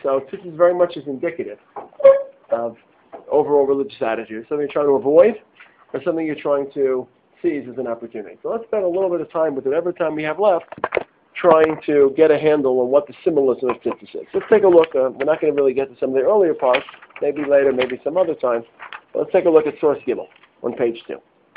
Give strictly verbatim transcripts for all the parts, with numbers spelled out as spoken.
So tzitzis very much is indicative of overall religious attitude. Something you're trying to avoid, or something you're trying to seize as an opportunity. So let's spend a little bit of time with whatever time we have left, trying to get a handle on what the symbolism of tzitzis is. Let's take a look. Uh, we're not going to really get to some of the earlier parts, maybe later, maybe some other time. But let's take a look at source Gimel on page two.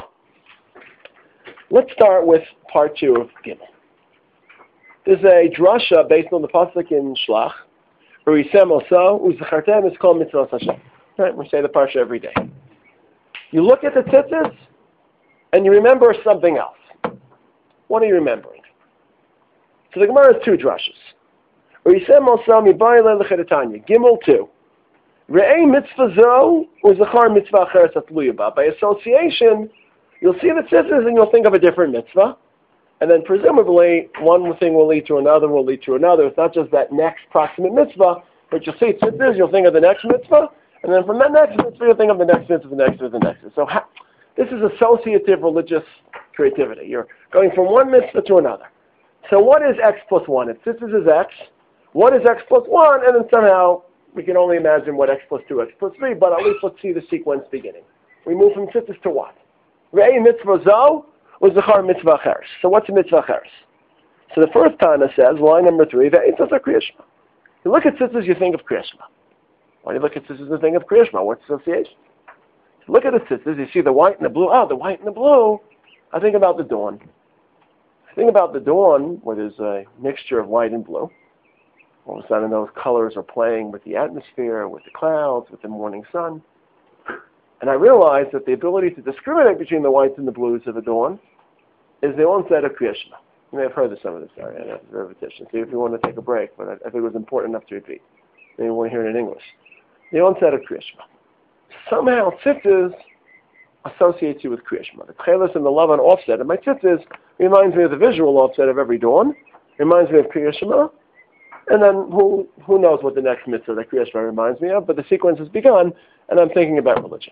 Let's start with part two of Gimel. There's a drasha based on the pasuk in Shlach. Urisem oso uzachartem is called mitzvah Hashem. Right, we say the parsha every day. You look at the tzitzis, and you remember something else. What are you remembering? So the Gemara has two drashas. Urisem oso mibai lelechetanya. Gimel two. Re'ei mitzvah zo uzachar mitzvah acheres atluya ba. By association, you'll see the tzitzis and you'll think of a different mitzvah. And then presumably, one thing will lead to another, will lead to another. It's not just that next proximate mitzvah, but you'll see tzitzis, you'll think of the next mitzvah, and then from that next mitzvah, you'll think of the next mitzvah, the next mitzvah, the next mitzvah. So ha- this is associative religious creativity. You're going from one mitzvah to another. So what is x plus one? If tzitzis is x, what is x plus one? And then somehow, we can only imagine what x plus two, x plus three, but at least let's see the sequence beginning. We move from tzitzis to what? Re'ei mitzvah zo, was zachar mitzvah acheres. So what's a mitzvah acheres? So the first Tana says, line number three, ve'etzas Kriya Shema. You look at tzitzis, you think of Kriya Shema. Why do you look at tzitzis and think of Kriya Shema? What's association? You look at the tzitzis, you see the white and the blue. Oh, the white and the blue. I think about the dawn. I think about the dawn, where there's a mixture of white and blue. All of a sudden, those colors are playing with the atmosphere, with the clouds, with the morning sun. And I realized that the ability to discriminate between the whites and the blues of the dawn is the onset of Kriya Shema. You may have heard of some of this. Sorry, I know it's a repetition. See if you want to take a break, but I, I think it was important enough to repeat. Maybe you want to hear it in English. The onset of Kriya Shema. Somehow, tzitzis associates you with Kriya Shema. The tchelis and the love and offset of my tzitzis reminds me of the visual offset of every dawn, reminds me of Kriya Shema, and then who who knows what the next mitzvah that Kriya Shema reminds me of, but the sequence has begun, and I'm thinking about religion.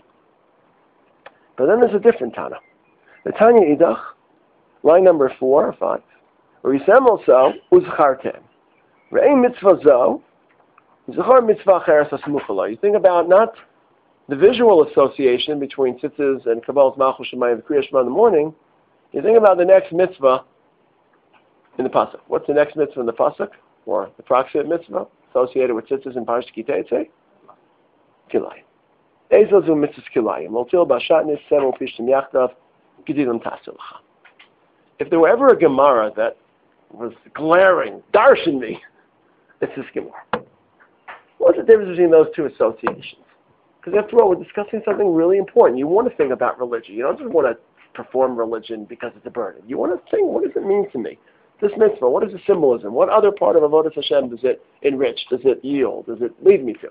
But then there's a different Tana. The Tanya Idach, line number four or five. Urisem also uzchartem. Re'ei mitzvah zo, zachar mitzvah acheres asmuchala. You think about not the visual association between tzitzis and Kabbalah's Malchus Shemayim and Kriya Shema in the morning. You think about the next mitzvah in the pasuk. What's the next mitzvah in the pasuk? Or the proximate mitzvah associated with tzitzis and Parashat Ki Teitzei? Kilayim. Ezozu mitzvahs kilayim. Moltil b'shatnis sevel pishtim yachdav gedilim tasilacha. If there were ever a Gemara that was glaring, darshan me, it's this Gemara. What's the difference between those two associations? Because after all, we're discussing something really important. You want to think about religion. You don't just want to perform religion because it's a burden. You want to think, what does it mean to me? This mitzvah, what is the symbolism? What other part of Avodas Hashem does it enrich? Does it yield? Does it lead me to?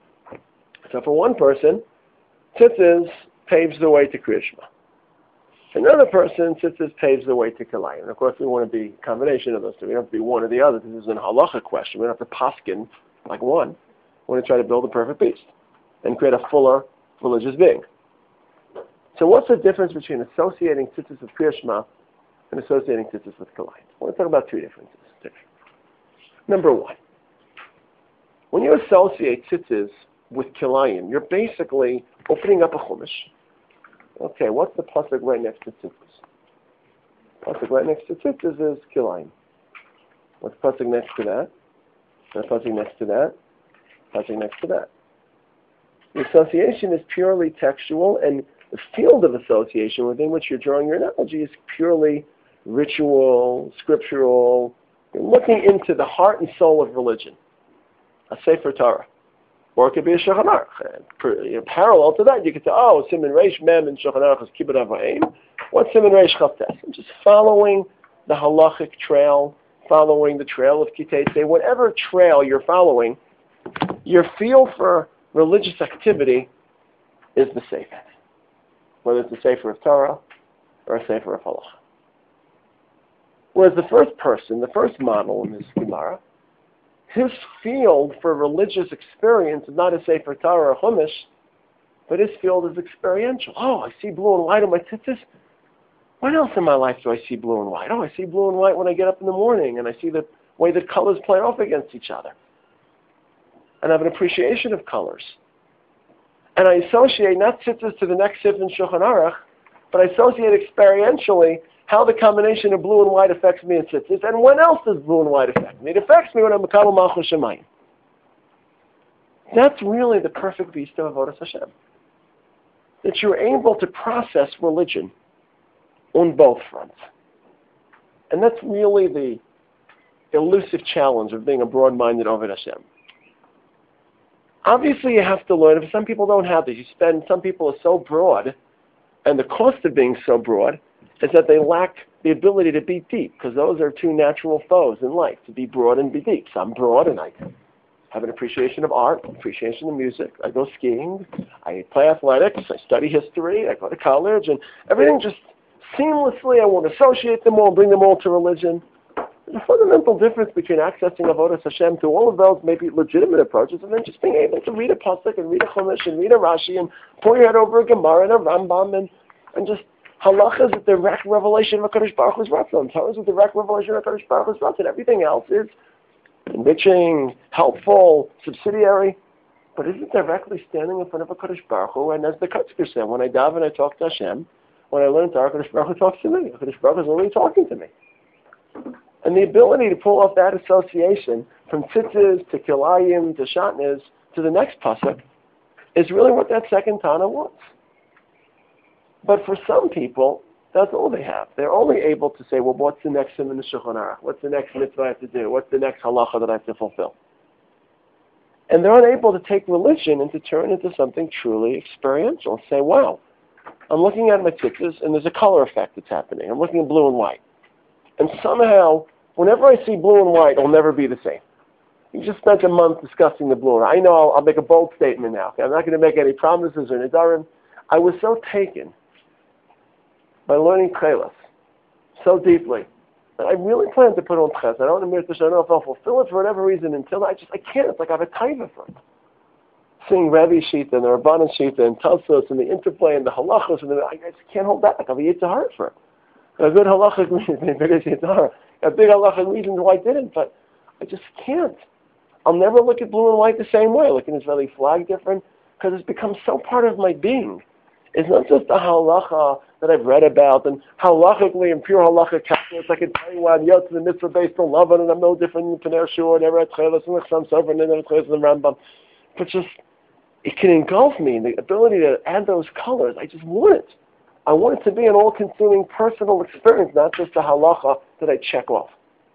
So for one person, tzitzis paves the way to Kriya Shema. For another person, tzitzis paves the way to Kilayim. And of course, we want to be a combination of those two. We don't have to be one or the other. This is an halacha question. We don't have to paskin like one. We want to try to build a perfect beast and create a fuller religious being. So what's the difference between associating tzitzis with Kriya Shema and associating tzitzis with Kilayim? I want to talk about two differences. Number one, when you associate tzitzis with Kilayim, you're basically opening up a chumash. Okay, what's the pasuk right next to tzitzis? Pasuk right next to tzitzis is Kilayim. What's pasuk next to that? The pasuk next to that? Pasuk next to that. The association is purely textual, and the field of association within which you're drawing your analogy is purely ritual, scriptural. You're looking into the heart and soul of religion, a Sefer Torah. Or it could be a Shulchan Aruch. Parallel to that, you could say, oh, Siman Reish Mem and Shulchan Aruch is Kibbud Av Va'im. What's Siman Reish Chavtes? I'm just following the halachic trail, following the trail of Ki Teitzei. Whatever trail you're following, your feel for religious activity is the Sefer. Whether it's a Sefer of Torah or a Sefer of Halacha. Whereas the first person, the first model in this Gemara, his field for religious experience is not a Sefer Torah or Chumash, but his field is experiential. Oh, I see blue and white on my tzitzis. When else in my life do I see blue and white? Oh, I see blue and white when I get up in the morning, and I see the way the colors play off against each other. and I have an appreciation of colors. And I associate not tzitzis to the next sif in Shulchan Aruch, but I associate experientially how the combination of blue and white affects me in tzitzis, and when else does blue and white affect me? It affects me when I'm Mekabel Malchus Shemayim. That's really the perfect vista of Avodas Hashem. That you're able to process religion on both fronts. And that's really the elusive challenge of being a broad-minded Avodah Hashem. Obviously, you have to learn. If some people don't have this, you spend. Some people are so broad, and the cost of being so broad is that they lack the ability to be deep, because those are two natural foes in life: to be broad and be deep. So I'm broad, and I have an appreciation of art, appreciation of music. I go skiing. I play athletics. I study history. I go to college, and everything just seamlessly. I want to associate them all, bring them all to religion. There's a fundamental difference between accessing Avodas Hashem to all of those maybe legitimate approaches, and then just being able to read a pasuk and read a chumash and read a Rashi and pour your head over a Gemara and a Rambam and, and just halacha is a direct revelation of HaKadosh Baruch Hu's Ratzon. Torah is a direct revelation of HaKadosh Baruch Hu's Ratzon. Everything else is enriching, helpful, subsidiary, but isn't directly standing in front of HaKadosh Baruch Hu. And as the Kotzker said, when I daven, I talk to Hashem. When I learn Torah, HaKadosh Baruch Hu talks to me. HaKadosh Baruch Hu is already talking to me. And the ability to pull off that association from tzitzis to kilayim to shatnez to the next pasuk is really what that second Tana wants. But for some people, that's all they have. They're only able to say, well, what's the next sim in the Shulchan Aruch? What's the next mitzvah I have to do? What's the next halacha that I have to fulfill? And they're unable to take religion and to turn it into something truly experiential. Say, wow, I'm looking at my tzitzis and there's a color effect that's happening. I'm looking at blue and white. And somehow, whenever I see blue and white, it'll never be the same. You just spent a month discussing the blue. I know I'll, I'll make a bold statement now. Okay? I'm not going to make any promises or nidarim. I was so taken by learning Tchelas so deeply that I really plan to put on Ches. I don't know if I'll fulfill it for whatever reason until I just, I can't. It's like I have a taiva for it. Seeing Rebbe Shita and the Rabbanan Shita and Tosos and the interplay and the halachos, and the, I just can't hold back. I have a yitzhar for it. A good halachic reason, a big halachic reason why I didn't, but I just can't. I'll never look at blue and white the same way. Look at an Israeli flag different, because it's become so part of my being. It's not just a halacha that I've read about, and halachically and pure halachic calculus, I can tell you what, yot the mitzvah based on love, and I'm no different than Pner Shur, and ever at Tchelas, and Chasam Sofer, and then at Tchelas and Rambam. But just, it can engulf me, and the ability to add those colors, I just want it. I want it to be an all-consuming personal experience, not just a halacha that I check off.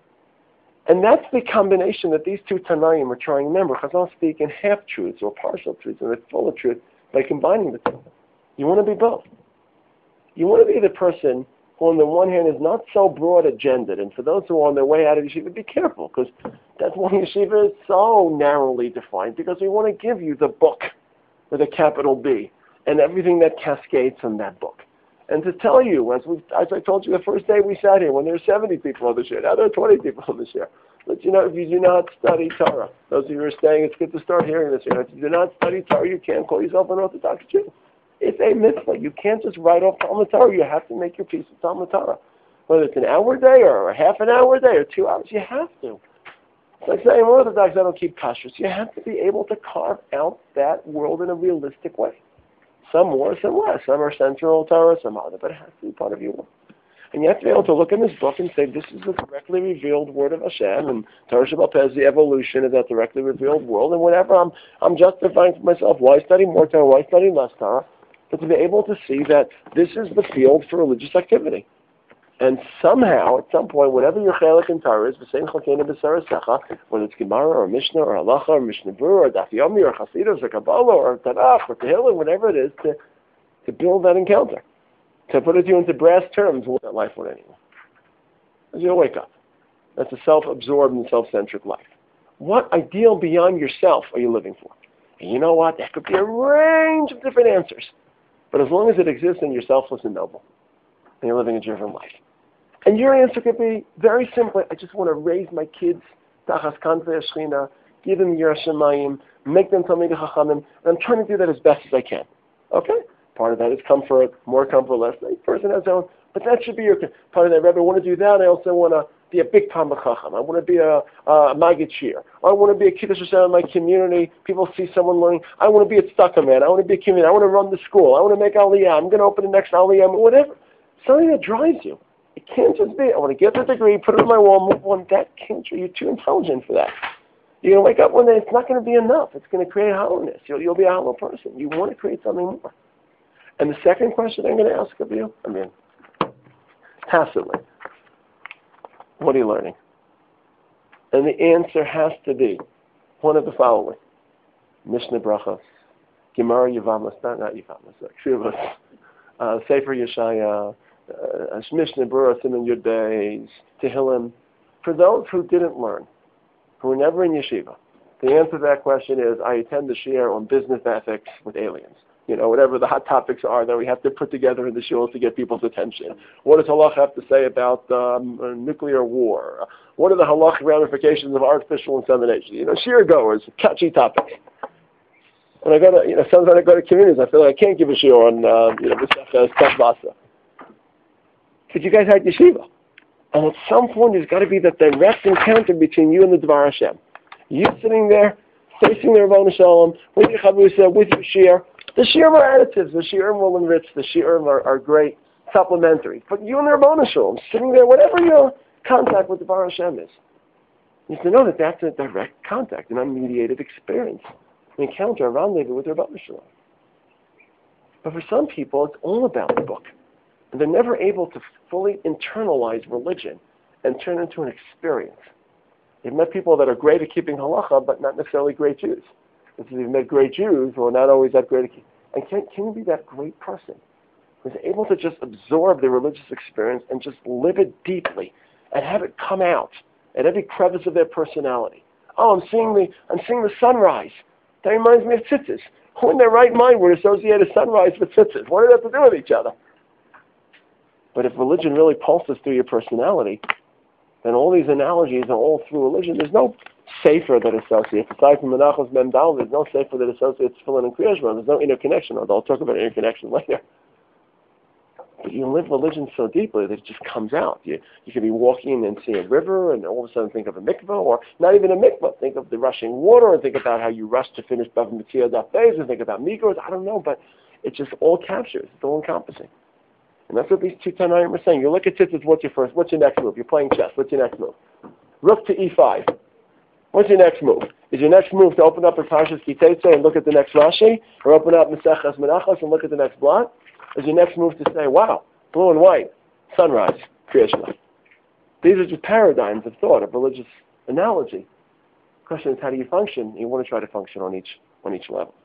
And that's the combination that these two Tanaim are trying. Remember, Chazal speak in half-truths or partial truths, and they're full of truth by combining the two. You want to be both. You want to be the person who, on the one hand, is not so broad-agendaed, and for those who are on their way out of yeshiva, be careful, because that's why yeshiva is so narrowly defined, because we want to give you the book with a capital B and everything that cascades from that book. And to tell you, as we, as I told you the first day we sat here, when there were seventy people this year, now there are twenty people this year. But you know, if you do not study Torah, those of you who are staying, it's good to start hearing this year. If you do not study Torah, you can't call yourself an Orthodox Jew. It's a mitzvah. You can't just write off Talmud Torah. You have to make your piece of Talmud Torah. Whether it's an hour a day or a half an hour a day or two hours, you have to. It's like saying Orthodox, I don't keep kashrus. You have to be able to carve out that world in a realistic way. Some more, some less. Some are central Torah, some other, but it has to be part of your world. And you have to be able to look in this book and say, this is the directly revealed word of Hashem, and Torah Shabbat Peh is the evolution of that directly revealed world, and whenever I'm I'm justifying for myself why study more Torah, why study less Torah, but to be able to see that this is the field for religious activity. And somehow, at some point, whatever your chelik in Torah is, v'sein chalkeinu b'sarasecha, whether it's Gemara or Mishnah or Halacha or Mishnah Berurah or Daf Yomi or Chasidus or Kabbalah or Tanakh or Tehillim, whatever it is, to, to build that encounter. To put it to you into brass terms, what that life would anymore. As you wake up. That's a self-absorbed and self-centric life. What ideal beyond yourself are you living for? And you know what? That could be a range of different answers. But as long as it exists and you're selfless and noble, and you're living a driven life. And your answer could be very simply, I just want to raise my kids, Tachas Kanvei Shechina, give them Yiras Shamayim, make them Talmidei Chachamim, and I'm trying to do that as best as I can. Okay? Part of that is comfort, more comfort, less. Each person has their own, but that should be your part of that. Rebbe, I want to do that. I also want to be a big Talmid Chacham. I want to be a, a Maggid Shir. I want to be a Kiddush Hashem in my community. People see someone learning. I want to be a tzedakah man. I want to be a community. I want to run the school. I want to make Aliyah. I'm going to open the next Aliyah, whatever. Something that drives you. It can't just be, I want to get the degree, put it on my wall, move on. That can't, you're too intelligent for that. You're going to wake up one day, it's not going to be enough. It's going to create hollowness. You'll, you'll be a hollow person. You want to create something more. And the second question I'm going to ask of you, I mean, tacitly, what are you learning? And the answer has to be one of the following. Mishnah Brachos, Gemara Yevamos, not, not Yevamos, Shuvos, uh, Sefer Yeshaya, uh, Mishnah Berurah, Siman Yud Beis, Tehillim. For those who didn't learn, who were never in yeshiva, the answer to that question is, I attend the shiur on business ethics with aliens. You know, whatever the hot topics are that we have to put together in the shul to get people's attention. What does halach have to say about um, uh, nuclear war? What are the halachic ramifications of artificial insemination? You know, shiur goers, catchy topics. When I go to, you know, sometimes I go to communities, I feel like I can't give a shiur on, uh, you know, Masechas Tavasa. But you guys had yeshiva. And at some point, there's got to be that direct encounter between you and the Dvar Hashem. You sitting there, facing the Ravona Shalom, with your Chavrusa, with your shiur. The shiurim are additives. The shiurim will enrich. The shiurim are, are great, supplementary. But you and the Ravona Shalom, sitting there, whatever your contact with the Dvar Hashem is, you have to know that that's a direct contact, an unmediated experience, an encounter, a rendezvous with the Ravona Shalom. But for some people, it's all about the book. And they're never able to fully internalize religion and turn it into an experience. You've met people that are great at keeping halacha, but not necessarily great Jews. And so you've met great Jews who are not always that great at keeping. And can, can you be that great person who's able to just absorb the religious experience and just live it deeply and have it come out at every crevice of their personality? Oh, I'm seeing the, I'm seeing the sunrise. That reminds me of tzitzis. Who in their right mind would associate a sunrise with tzitzis? What does that have to do with each other? But if religion really pulses through your personality, then all these analogies are all through religion. There's no sefer that associates. Aside from Menachos Mem Dal, there's no sefer that associates Tefillin and Kriyas Shema. There's no interconnection, although I'll talk about interconnection later. But you live religion so deeply that it just comes out. You you can be walking and see a river and all of a sudden think of a mikveh, or not even a mikveh. Think of the rushing water and think about how you rush to finish Bava Metzia Daf Beis and think about Migros. I don't know, but it just all captures. It's all encompassing. And that's what these two Tanaim are saying. You look at tzitzis, what's your first, what's your next move? You're playing chess, what's your next move? Rook to e five. What's your next move? Is your next move to open up a Parshas Ki Tetzei and look at the next Rashi? Or open up Maseches Menachos and look at the next blot? Is your next move to say, wow, blue and white, sunrise, Kriyas Shema? These are just paradigms of thought, of religious analogy. The question is, how do you function? You want to try to function on each, on each level.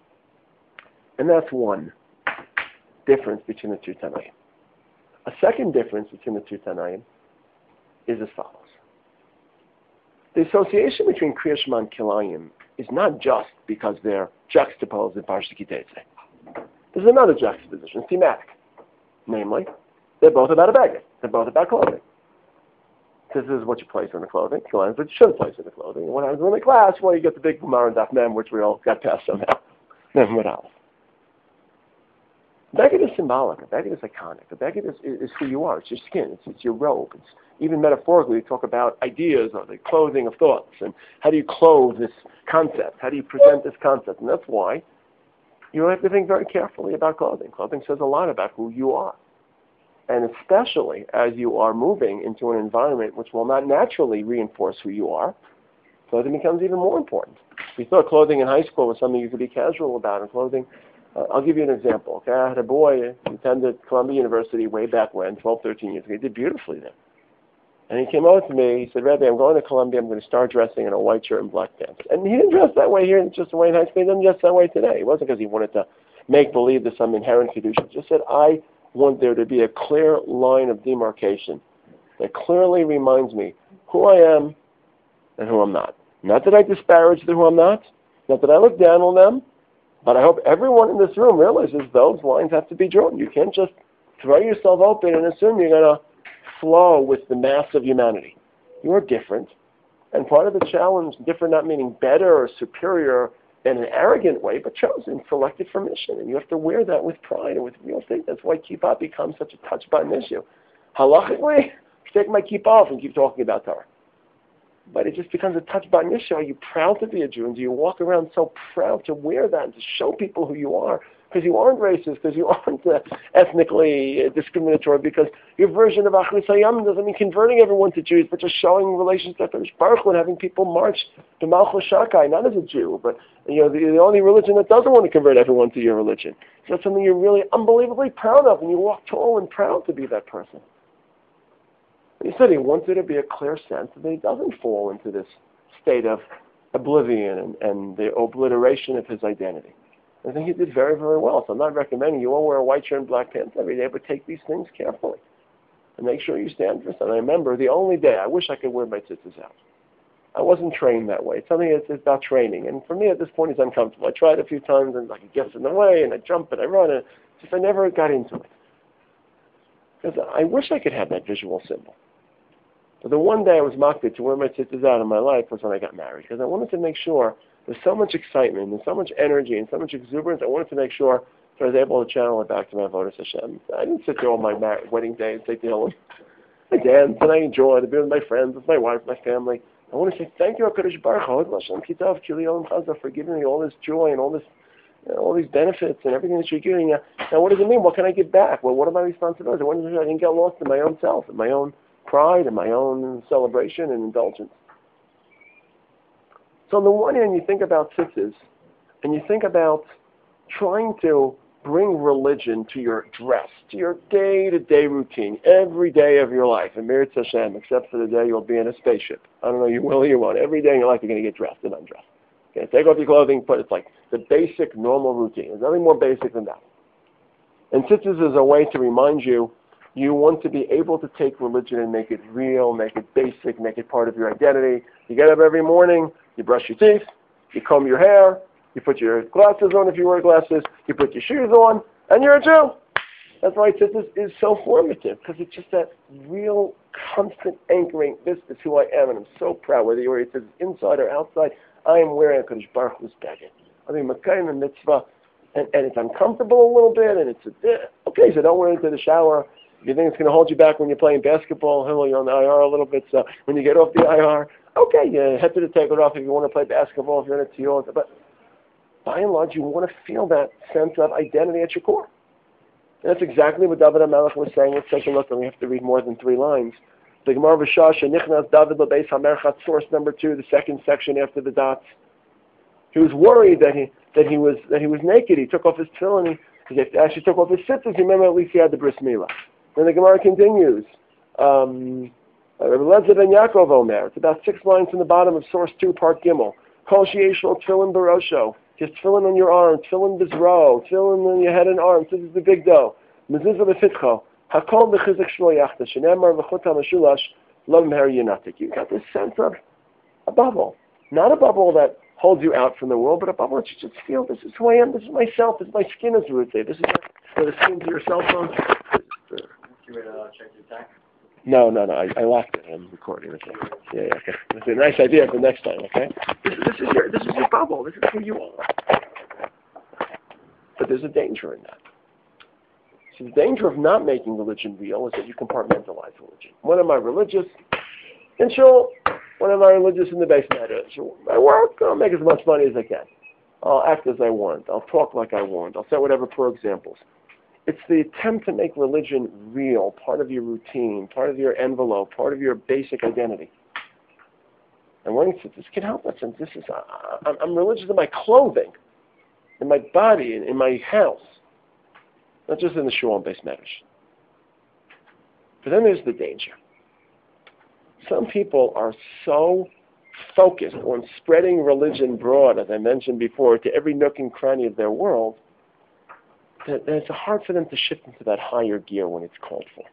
And that's one difference between the two Tanaim. A second difference between the two Tanaim is as follows. The association between Kriyas Shema and Kilayim is not just because they're juxtaposed in Parshas Ki Tetzei. There's another juxtaposition, thematic. Namely, they're both about a beged. They're both about clothing. This is what you place in the clothing. Kilayim is what you should place in the clothing. And when I was in the class, well, you get the big Gemara and Daf Mem, which we all got past somehow. Never mind. Beged is symbolic. A beged is iconic. A beged is, is, is who you are. It's your skin. It's, it's your robe. It's, even metaphorically, we talk about ideas or the clothing of thoughts. And how do you clothe this concept? How do you present this concept? And that's why you have to think very carefully about clothing. Clothing says a lot about who you are. And especially as you are moving into an environment which will not naturally reinforce who you are, clothing becomes even more important. We thought clothing in high school was something you could be casual about, and clothing... Uh, I'll give you an example. Okay, I had a boy who attended Columbia University way back when, twelve, thirteen years ago. He did beautifully there. And he came over to me. He said, Rebbe, I'm going to Columbia. I'm going to start dressing in a white shirt and black pants. And he didn't dress that way here, just the way in high school. He didn't dress that way today. It wasn't because he wanted to make believe there's some inherent kedusha. He just said, I want there to be a clear line of demarcation that clearly reminds me who I am and who I'm not. Not that I disparage the who I'm not. Not that I look down on them. But I hope everyone in this room realizes those lines have to be drawn. You can't just throw yourself open and assume you're going to flow with the mass of humanity. You are different. And part of the challenge, different not meaning better or superior in an arrogant way, but chosen, selected for mission. And you have to wear that with pride and with real thing. That's why kippah becomes such a touch button issue. Halachically, take my kippah off and keep talking about Torah. But it just becomes a touch button issue. Are you proud to be a Jew? And do you walk around so proud to wear that and to show people who you are? Because you aren't racist, because you aren't uh, ethnically uh, discriminatory, because your version of Achrus Hayam doesn't mean converting everyone to Jews, but just showing relations to HaKadosh Baruch Hu and having people march to Malchus Shakai, not as a Jew, but you know the, the only religion that doesn't want to convert everyone to your religion. So that's something you're really unbelievably proud of, and you walk tall and proud to be that person. He said he wanted to be a clear sense that he doesn't fall into this state of oblivion and, and the obliteration of his identity. I think he did very, very well. So I'm not recommending you all wear a white shirt and black pants every day, but take these things carefully and make sure you stand for something. I remember the only day I wish I could wear my tzitzis out. I wasn't trained that way. It's something that's about training. And for me at this point it's uncomfortable. I tried a few times and like it gets in the way and I jump and I run and just I never got into it. Because I wish I could have that visual symbol. But the one day I was mocked to wear my tzitzis out in my life was when I got married, because I wanted to make sure there's so much excitement and so much energy and so much exuberance. I wanted to make sure that I was able to channel it back to my Avodas Hashem. I didn't sit there on my mar- wedding day and say to Hillel, I danced and I enjoyed. I've been with my friends, with my wife, my family. I want to say thank you, HaKadosh Baruch Hu, Hashem Kitav, Kili Olam Chazah, for giving me all this joy and all this, you know, all these benefits and everything that you're giving. Now, now, what does it mean? What can I give back? Well, what are my responsibilities? I want to make sure I didn't get lost in my own self, in my own pride and my own celebration and indulgence. So on the one hand, you think about tzitzis, and you think about trying to bring religion to your dress, to your day-to-day routine, every day of your life, and Meretz Hashem, except for the day you'll be in a spaceship. I don't know, you will or you won't. Every day in your life, you're going to get dressed and undressed. Okay, take off your clothing, put it's like the basic, normal routine. There's nothing more basic than that. And tzitzis is a way to remind you you want to be able to take religion and make it real, make it basic, make it part of your identity. You get up every morning, you brush your teeth, you comb your hair, you put your glasses on if you wear glasses, you put your shoes on, and you're a Jew. That's why tzitzis is so formative, because it's just that real, constant anchoring. This is who I am, and I'm so proud. Whether you wear tzitzis inside or outside, I am wearing a HaKadosh Baruch Hu's beged. I mean, Makayim and mitzvah, and, and it's uncomfortable a little bit, and it's a, okay, so don't wear it into the shower. If you think it's going to hold you back when you're playing basketball, you're on the I R a little bit, so when you get off the I R, okay, you're happy to take it off if you want to play basketball, if you're in a tiyot, but by and large, you want to feel that sense of identity at your core. And that's exactly what David HaMelech was saying. Let's take a look, and we have to read more than three lines. The Gemara V'Shasha, Nichnas David L'Beis HaMerchat, source number two, the second section after the dots. He was worried that he that he was that he was naked. He took off his tefillin. He, he actually took off his tzitzis. Remember, at least he had the bris milah. Then the Gemara continues. Um, Rabbi ben Yaakov Omer. It's about six lines from the bottom of source two, part Gimel. Kol sheyesh tefillin barosho. Just tefillin on your arm, tefillin bizro, tefillin on your head and arms. This is the big dough. Mezuzah befitcho. Hakol b'chizik shlo yachta. Shenemar v'chut ha'mashulash lo meher yinatik. You got this sense of a bubble. Not a bubble that holds you out from the world, but a bubble that you just feel, this is who I am, this is myself, this is my skin, as we would say. This is where the skin to your cell phone. You ready to check your time? No, no, no. I, I locked it. I'm recording. Okay. Yeah, yeah. Okay. It's a nice idea for next time. Okay. This, this is your this is your bubble. This is who you are. But there's a danger in that. So the danger of not making religion real is that you compartmentalize religion. When am I religious? In shul. When am I religious in the base matter? So I work. I'll make as much money as I can. I'll act as I want. I'll talk like I want. I'll set whatever poor examples. It's the attempt to make religion real, part of your routine, part of your envelope, part of your basic identity. And when this can help us, and this is, uh, I'm religious in my clothing, in my body, in, in my house, not just in the shul and base matters. But then there's the danger. Some people are so focused on spreading religion broad, as I mentioned before, to every nook and cranny of their world, that it's hard for them to shift into that higher gear when it's called for.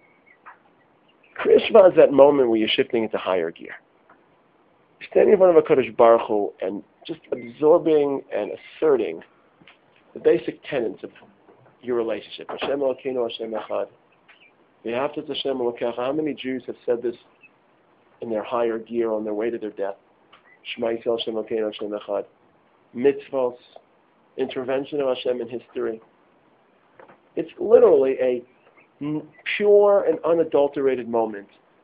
Kriya Shema is that moment where you're shifting into higher gear. You're standing in front of a HaKadosh Baruch Hu and just absorbing and asserting the basic tenets of your relationship. Hashem Elokeinu Hashem Echad. V'ahavta Hashem Elokecha. How many Jews have said this in their higher gear on their way to their death? Shema Yisrael Hashem Elokeinu Hashem Echad. Mitzvos, intervention of Hashem in history. It's literally a pure and unadulterated moment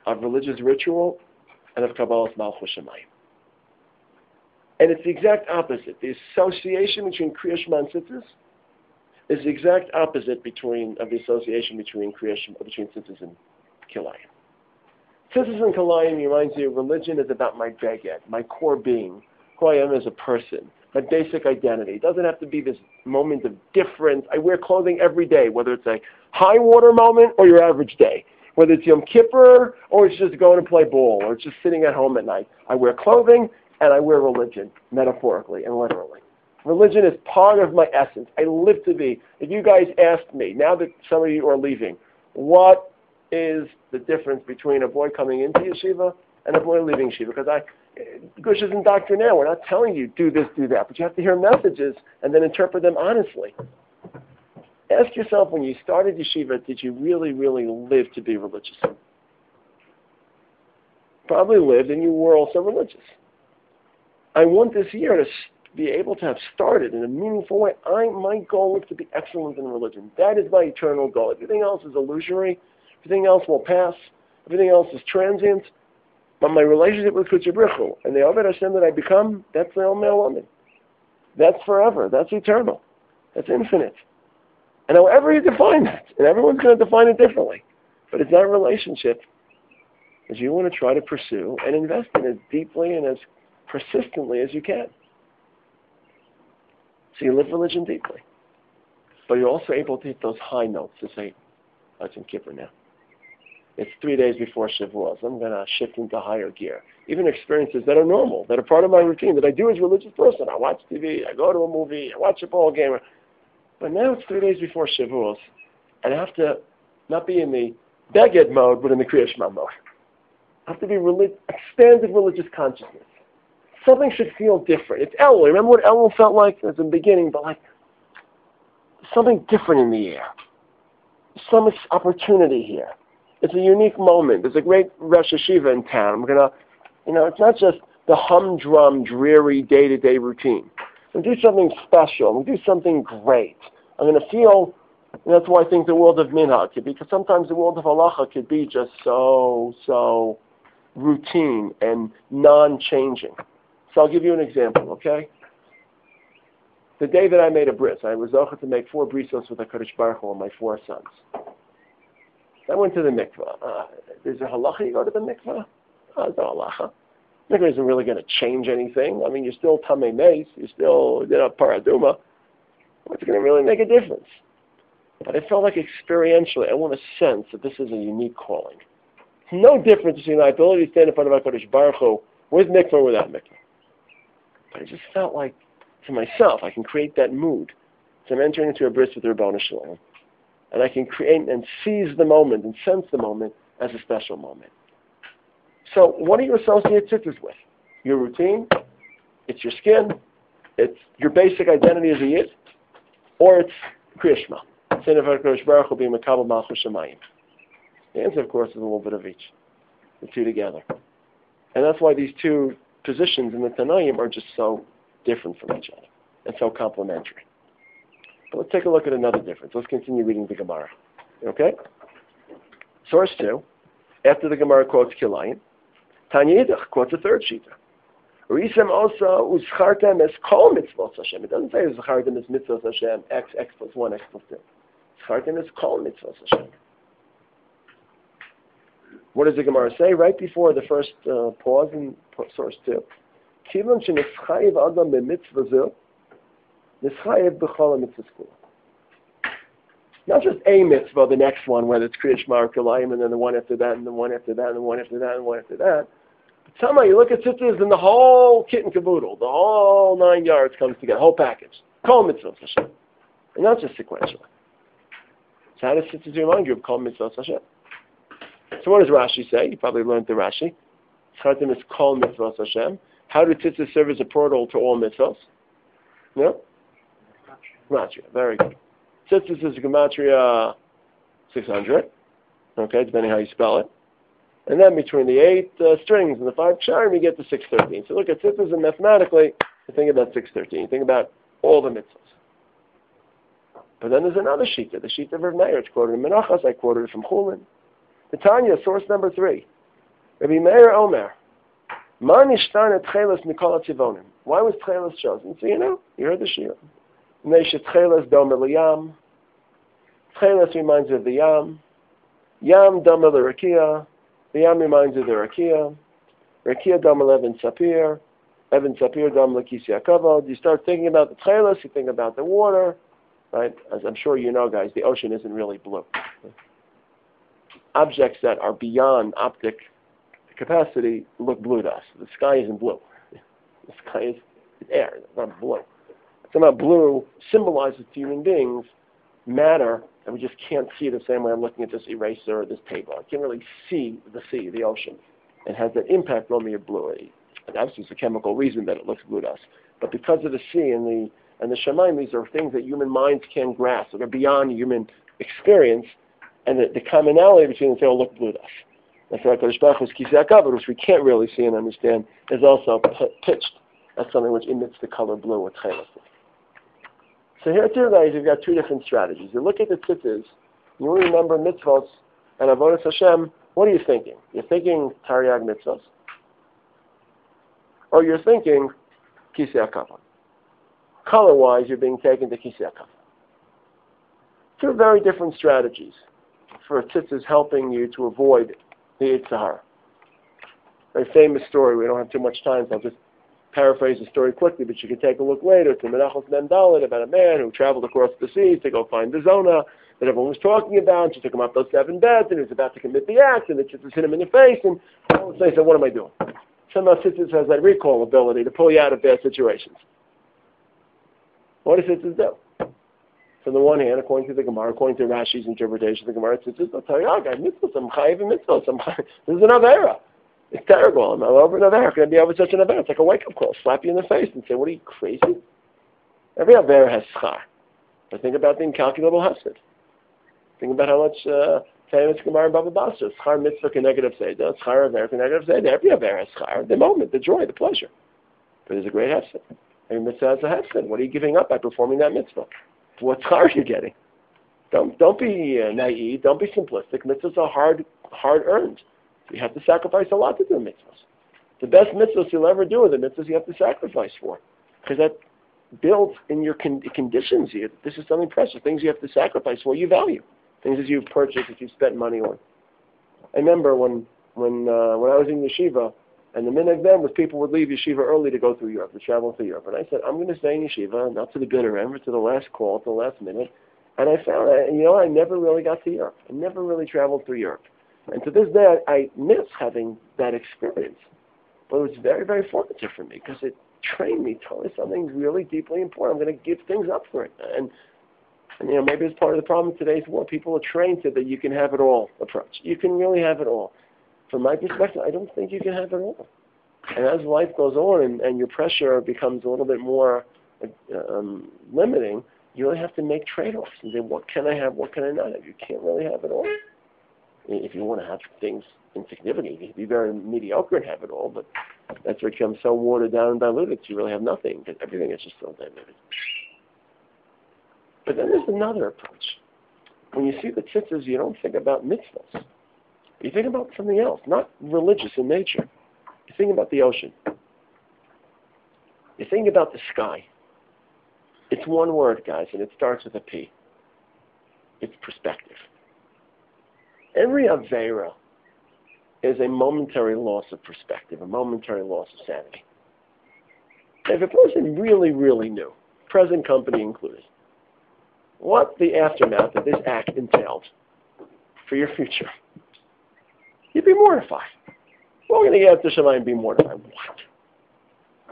of religious ritual and of Kabbalah's Malchus Shemayim. And it's the exact opposite. The association between Kriya Shema and Tzitzis is the exact opposite between of the association between Kriya Shema, between Tzitzis and Kilayim. Tzitzis and Kilayim reminds you religion is about my beged, my core being, who I am as a person, my basic identity. It doesn't have to be this moment of difference. I wear clothing every day, whether it's a high water moment or your average day. Whether it's Yom Kippur or it's just going to play ball or it's just sitting at home at night. I wear clothing and I wear religion, metaphorically and literally. Religion is part of my essence. I live to be. If you guys asked me, now that some of you are leaving, what is the difference between a boy coming into yeshiva and a boy leaving yeshiva? Because I, Gush isn't doctrinaire. We're not telling you do this, do that. But you have to hear messages and then interpret them honestly. Ask yourself, when you started yeshiva, did you really, really live to be religious? Probably lived, and you were also religious. I want this year to be able to have started in a meaningful way. I, my goal is to be excellent in religion. That is my eternal goal. Everything else is illusory. Everything else will pass. Everything else is transient. But my relationship with Kodesh Baruch Hu and the Aved Hashem that I become, that's the Omer woman. That's forever. That's eternal. That's infinite. And however you define that, and everyone's going to define it differently, but it's that relationship that you want to try to pursue and invest in as deeply and as persistently as you can. So you live religion deeply. But you're also able to hit those high notes to say, oh, it's in Kippur now. It's three days before Shavuos. I'm going to shift into higher gear. Even experiences that are normal, that are part of my routine, that I do as a religious person. I watch T V, I go to a movie, I watch a ball game. But now it's three days before Shavuos, and I have to not be in the Beged mode, but in the Kriya Shema mode. I have to be relig- expanded religious consciousness. Something should feel different. It's Elul. Remember what Elul felt like at the beginning, but like something different in the air. Some opportunity here. It's a unique moment. There's a great Rosh Hashiva in town. I'm gonna, you know, it's not just the humdrum, dreary day-to-day routine. I'm going to do something special. I'm going to do something great. I'm going to feel, and that's why I think the world of Minhag could be, because sometimes the world of Halacha could be just so, so routine and non-changing. So I'll give you an example, okay? The day that I made a bris, I was zocheh to make four brisos with HaKadosh Baruch Hu and my four sons. I went to the mikvah. Uh, is there halacha you go to the mikvah? Oh, there's no halacha. Mikvah isn't really going to change anything. I mean, you're still tamei meis. You're still, you know, paraduma. What's going to really make a difference? But I felt like experientially, I want to sense that this is a unique calling. No difference between my ability to stand in front of HaKadosh Baruch Hu with mikvah or without mikvah. But I just felt like, to myself, I can create that mood. So I'm entering into a bris with the Ribono Shel Olam. And I can create and seize the moment and sense the moment as a special moment. So what do you associate tzitzis with? Your routine? It's your skin? It's your basic identity as a yid? Or it's Kriya Shema? Sin of HaKadosh Baruch Hu being Makabel Malchus Shemayim. The answer, of course, is a little bit of each. The two together. And that's why these two positions in the Tanaim are just so different from each other and so complementary. But let's take a look at another difference. Let's continue reading the Gemara. Okay? Source two, after the Gemara quotes Kilayim, Tanya Yidach quotes a third shita. Risem also uschartem es kol mitzvot Hashem. It doesn't say uschartem es mitzvot Hashem, x, x plus one, x plus two. Uschartem es kol mitzvot Hashem. What does the Gemara say right before the first uh, pause in source two? Kivon shenischayiv adam b'mitzvah zeh, nischayiv b'chol mitzvah school. Not just a mitzvah, the next one, whether it's Kriya Shema or Kilayim, and then the one after that, and the one after that, and the one after that, and the one after that. But somehow you look at tzitzis and the whole kit and caboodle, the whole nine yards comes together, whole package. Kol mitzvah Hashem. And not just sequentially. So how does tzitzis remind you of Kol mitzvah Hashem? So what does Rashi say? You probably learned the Rashi. Tzartim is Kol mitzvah Hashem. How do tzitzis serve as a portal to all mitzvahs? No? Gematria. Very good. Tzitzis is Gematria six hundred. Okay, depending how you spell it. And then between the eight uh, strings and the five ksharim, you get to six thirteen. So look at tzitzis, and mathematically, you think about six thirteen. You think about all the mitzvahs. But then there's another shita, the shita of Rav Meir. It's quoted in Menachos. I quoted it from Chulin. The Tanya, source number three. Rabbi Meir Omer, Ma nishtana tchelas mikol hatzivonim. Why was tchelas chosen? So you know, you heard the shir. Neshet tchelas dom el Tchelas reminds you of the yam. Yam dom el rakia. The yam reminds you of the rakia. Rakia dom el Evan Sapir. Evan Sapir dom el Kisi HaKavod. You start thinking about the tchelas, you think about the water. Right? As I'm sure you know, guys, the ocean isn't really blue. Objects that are beyond optic capacity look blue to us. The sky isn't blue. The sky is air. It's not blue. Somehow blue symbolizes to human beings matter, and we just can't see it the same way I'm looking at this eraser or this table. I can't really see the sea, the ocean. It has that impact on me of blue. And obviously it's a chemical reason that it looks blue to us. But because of the sea and the and the Shemaim, these are things that human minds can grasp. So they're beyond human experience, and the, the commonality between them, they all look blue to us. That's why Kodesh Baruch Hu's Kisei HaKavod, which we can't really see and understand, is also p- pitched as something which emits the color blue with Chelas. So here too, guys, you've got two different strategies. You look at the tzitzis, you remember mitzvos and avodas Hashem. What are you thinking? You're thinking Taryag mitzvos, or you're thinking Kisei HaKavod. Color-wise, you're being taken to Kisei HaKavod. Two very different strategies for tzitzis helping you to avoid the Yetzer Hara. A famous story. We don't have too much time, so I'll just paraphrase the story quickly, but you can take a look later. It's in Menachos Mem Dalet about a man who traveled across the seas to go find the Zona that everyone was talking about. She took him up those seven beds, and he was about to commit the act, and the tzitzis hit him in the face, and all of a sudden he said, what am I doing? Somehow tzitzis has that recall ability to pull you out of bad situations. What does tzitzis do? On the one hand, according to the Gemara, according to Rashi's interpretation of the Gemara, tzitzis will tell you, oh, God, mitzvahs, I'm chayiv in mitzvahs, this is an avera. It's terrible. I'm over an avera. Can I be over such an avera? It's like a wake-up call. Slap you in the face and say, what are you, crazy? Every avera has schar. But think about the incalculable hesed. Think about how much uh, famous Gemara and Baba Basra. Schar mitzvah can negative say. Schar avera can negative say. Every avera has schar. The moment, the joy, the pleasure. But there's a great hesed. Every mitzvah has a hesed. What are you giving up by performing that mitzvah? What schar are you getting? Don't don't be uh, naive. Don't be simplistic. Mitzvahs are hard hard earned. You have to sacrifice a lot to do mitzvahs. The best mitzvahs you'll ever do are the mitzvahs you have to sacrifice for, because that builds in your con- conditions you. This is something precious. Things you have to sacrifice for, you value. Things that you've purchased, that you've spent money on. I remember when when uh, when I was in yeshiva, and the minhag then was people would leave yeshiva early to go through Europe, to travel through Europe. And I said, I'm going to stay in yeshiva, not to the bitter end, but to the last call, to the last minute. And I found that, you know, I never really got to Europe. I never really traveled through Europe. And to this day, I, I miss having that experience. But it was very, very formative for me, because it trained me totally something really deeply important. I'm going to give things up for it. And, and, you know, maybe it's part of the problem in today's world. People are trained to the you can have it all approach. You can really have it all. From my perspective, I don't think you can have it all. And as life goes on and, and your pressure becomes a little bit more um, limiting, you really have to make trade-offs and say, what can I have, what can I not have? You can't really have it all. If you want to have things insignificant, you can be very mediocre and have it all, but that's where it becomes so watered down and diluted, so you really have nothing, because everything is just so diluted. But then there's another approach. When you see the tzitzis, you don't think about mitzvahs. You think about something else, not religious in nature. You think about the ocean. You think about the sky. It's one word, guys, and it starts with a P. It's perspective. Every Avera is a momentary loss of perspective, a momentary loss of sanity. If a person really, really knew, present company included, what the aftermath of this act entailed for your future, you'd be mortified. We're going to get to Shemaim and be mortified. What? What?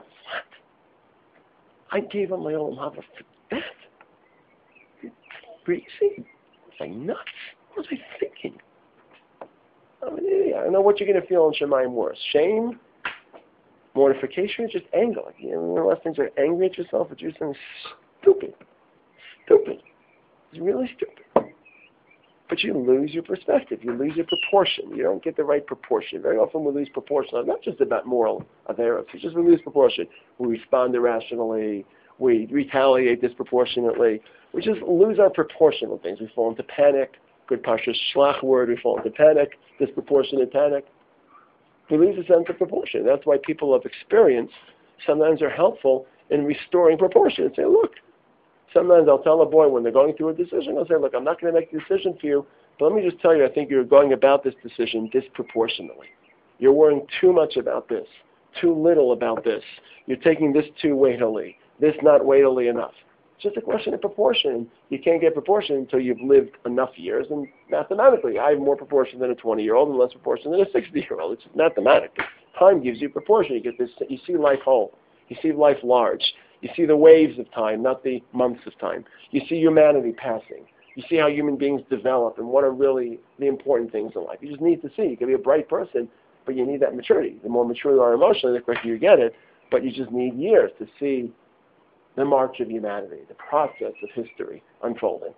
I gave up my own hava for that? You're crazy? Was I nuts? What was I thinking? I mean, I don't know what you're going to feel in Shemaim worse. Shame? Mortification? Or just anger? Like, you know, the last things are angry at yourself, but you're saying stupid. Stupid. It's really stupid. But you lose your perspective. You lose your proportion. You don't get the right proportion. Very often we lose proportion. Not just about moral averus. It's just we lose proportion. We respond irrationally. We retaliate disproportionately. We just lose our proportional things. We fall into panic. Good Pasha Shlach word. We fall into panic. Disproportionate panic. We lose a sense of proportion. That's why people of experience sometimes are helpful in restoring proportion and say, look, sometimes I'll tell a boy when they're going through a decision, I'll say, look, I'm not going to make a decision for you, but let me just tell you, I think you're going about this decision disproportionately. You're worrying too much about this, too little about this. You're taking this too weightily, this not weightily enough. It's just a question of proportion. You can't get proportion until you've lived enough years, and mathematically, I have more proportion than a twenty-year-old and less proportion than a sixty-year-old. It's just mathematical. Time gives you proportion. You get this. You see life whole. You see life large. You see the waves of time, not the months of time. You see humanity passing. You see how human beings develop and what are really the important things in life. You just need to see. You can be a bright person, but you need that maturity. The more mature you are emotionally, the quicker you get it. But you just need years to see the march of humanity, the process of history unfolding.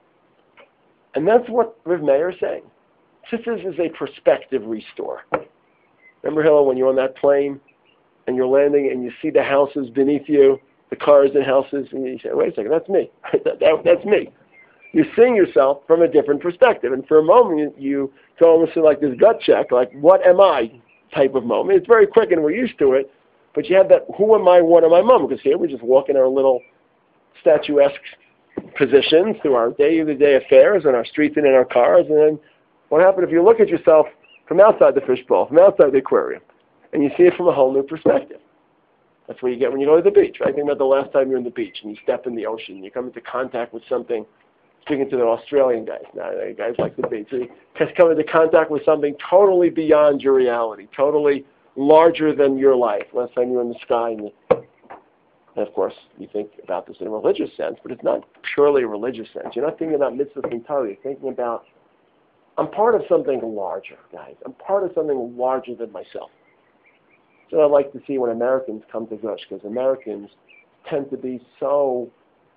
And that's what Rav Meir is saying. Tzitzis is a perspective restore. Remember, Hillel, when you're on that plane and you're landing and you see the houses beneath you, the cars and houses, and you say, wait a second, that's me. that, that, that's me. You're seeing yourself from a different perspective. And for a moment, you go almost to like this gut check, like, what am I type of moment. It's very quick and we're used to it. But you have that, who am I, what am I, mom? Because here we just walk in our little statuesque positions through our day-to-day affairs and our streets and in our cars. And then what happens if you look at yourself from outside the fishbowl, from outside the aquarium, and you see it from a whole new perspective? That's what you get when you go to the beach, right? Think about the last time you're in the beach and you step in the ocean. You come into contact with something, speaking to the Australian guys. Now, the guys like the beach. So you just come into contact with something totally beyond your reality, totally larger than your life. Last time you were in the sky, and, you, and of course, you think about this in a religious sense, but it's not purely a religious sense. You're not thinking about mitzvahs entirely. You're thinking about, I'm part of something larger, guys. I'm part of something larger than myself. So I like to see when Americans come to Gush, because Americans tend to be so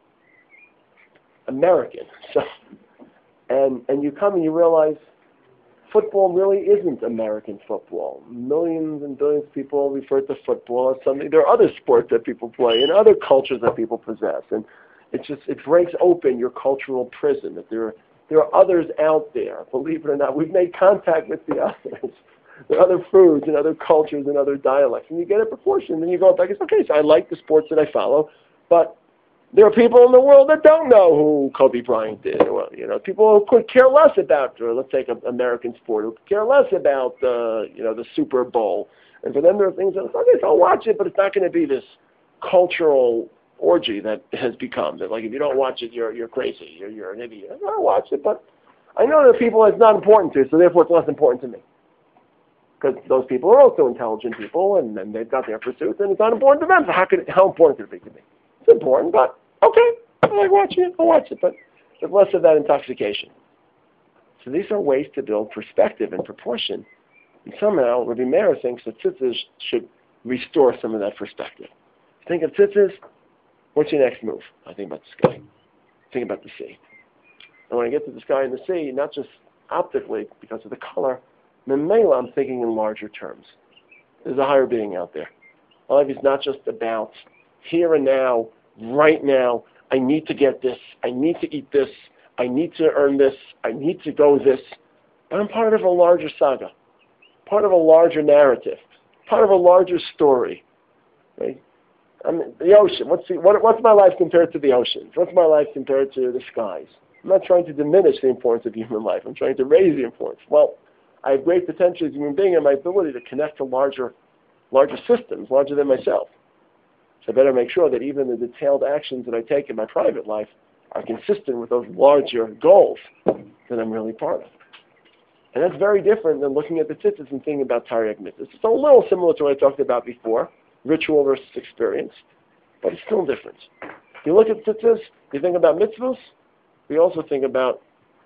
American. So, and and you come and you realize football really isn't American football. Millions and billions of people refer to football as something. There are other sports that people play and other cultures that people possess, and it's just it breaks open your cultural prison. That there are, there are others out there. Believe it or not, we've made contact with the others. There are other foods and other cultures and other dialects, and you get a proportion. And then you go back and say, okay, so I like the sports that I follow, but there are people in the world that don't know who Kobe Bryant is. Well, you know, people who could care less about, or let's take an American sport, who could care less about, uh, you know, the Super Bowl. And for them, there are things that, okay, so I'll watch it, but it's not going to be this cultural orgy that has become. That, like, if you don't watch it, you're you're crazy. You're you're an idiot. I'll watch it, but I know there are people it's not important to, so therefore it's less important to me. Because those people are also intelligent people, and, and they've got their pursuits, and it's not important to them. So how could it, how important could it be to me? It's important, but okay, I like watching it, I'll watch it, but there's less of that intoxication. So these are ways to build perspective and proportion. And somehow, Rabbi Meir thinks that tzitzis should restore some of that perspective. Think of tzitzis, what's your next move? I think about the sky. Think about the sea. And when I get to the sky and the sea, not just optically because of the color, Memela, I'm thinking in larger terms. There's a higher being out there. Life is not just about here and now, right now, I need to get this, I need to eat this, I need to earn this, I need to go this. But I'm part of a larger saga, part of a larger narrative, part of a larger story. Right? I mean, the ocean, what's, the, what, what's my life compared to the oceans? What's my life compared to the skies? I'm not trying to diminish the importance of human life. I'm trying to raise the importance. Well, I have great potential as a human being and my ability to connect to larger, larger systems, larger than myself. So I better make sure that even the detailed actions that I take in my private life are consistent with those larger goals that I'm really part of. And that's very different than looking at the tzitzis and thinking about Taryag mitzvahs. It's a little similar to what I talked about before, ritual versus experience, but it's still different. If you look at tzitzis, you think about mitzvahs, we also think about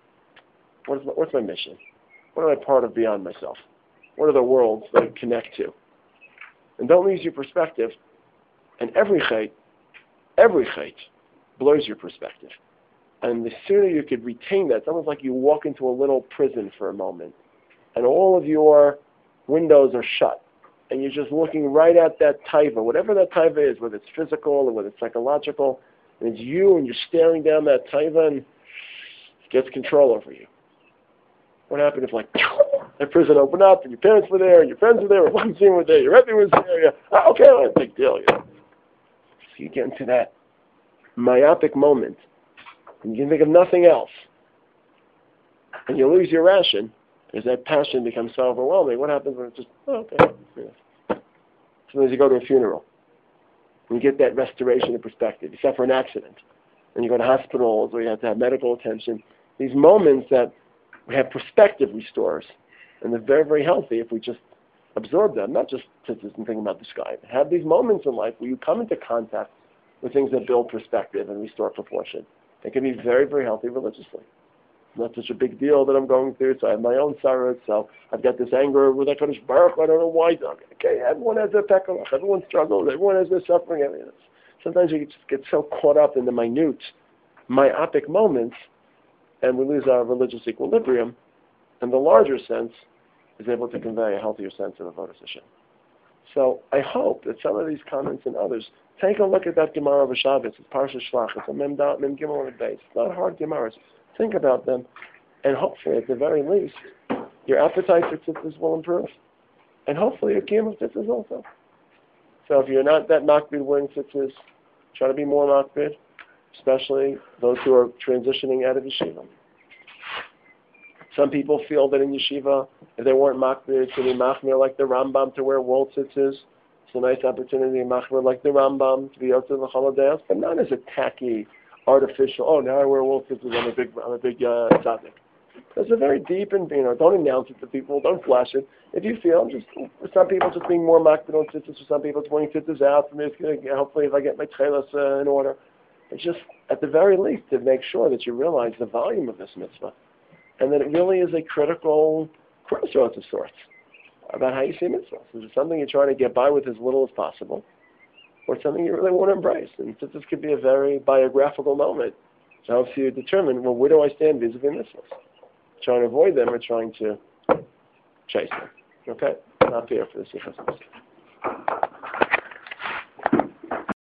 what is my, what's my mission? What am I part of beyond myself? What are the worlds that I connect to? And don't lose your perspective. And every chait, every chait blurs your perspective. And the sooner you could retain that, it's almost like you walk into a little prison for a moment. And all of your windows are shut. And you're just looking right at that taiva, whatever that taiva is, whether it's physical or whether it's psychological. And it's you, and you're staring down that taiva, and it gets control over you. What happened if, like, the prison opened up, and your parents were there, and your friends were there, and one scene were there, your Rebbe was there. Yeah. Ah, okay, well, big deal. Yeah. So you get into that myopic moment, and you can think of nothing else, and you lose your ration, because that passion becomes so overwhelming. What happens when it's just, oh, okay. Yeah. Sometimes you go to a funeral, and you get that restoration of perspective. You suffer an accident, and you go to hospitals, or you have to have medical attention. These moments that we have perspective restores, and they're very, very healthy if we just absorb them, not just sit and think about the sky. Have these moments in life where you come into contact with things that build perspective and restore proportion. They can be very, very healthy religiously. Not such a big deal that I'm going through, so I have my own sorrows, so I've got this anger with that Kadosh Baruch, I don't know why. Okay, everyone has their pekalach, everyone struggles, everyone has their suffering. Everything. Sometimes we just get so caught up in the minute, myopic moments, and we lose our religious equilibrium, and the larger sense is able to convey a healthier sense of avodas Hashem. So I hope that some of these comments and others, take a look at that Gemara of Shabbos. It's Parsha Shlach. It's a Mem Dot, Mem Gimel, and Beis. It's not hard Gemaras. Think about them, and hopefully, at the very least, your appetite for tzitzis will improve, and hopefully your kiyum of tzitzis also. So if you're not that makbid wearing tzitzis, try to be more makbid, especially those who are transitioning out of yeshiva. Some people feel that in yeshiva, if they weren't makbid, to be machmir like the Rambam to wear wool tzitzis. It's a nice opportunity to machmir like the Rambam to be out to the holidays, but not as a tacky, artificial. Oh, now I wear wool tzitzis. I'm a big, I'm a big uh, tzaddik. It's a very deep and you know. Don't announce it to people. Don't flash it. If you feel, just for some people, just being more makbid on tzitzis. For some people, it's wearing tzitzis out. For me, it's going to hopefully if I get my tchelas uh, in order. It's just at the very least to make sure that you realize the volume of this mitzvah, and that it really is a critical crossroads of sorts about how you see mitzvahs. Is it something you're trying to get by with as little as possible, or something you really want to embrace? And since this could be a very biographical moment, it helps you determine, well, where do I stand vis-a-vis mitzvahs? Trying to avoid them or trying to chase them. Okay? Not fair for this.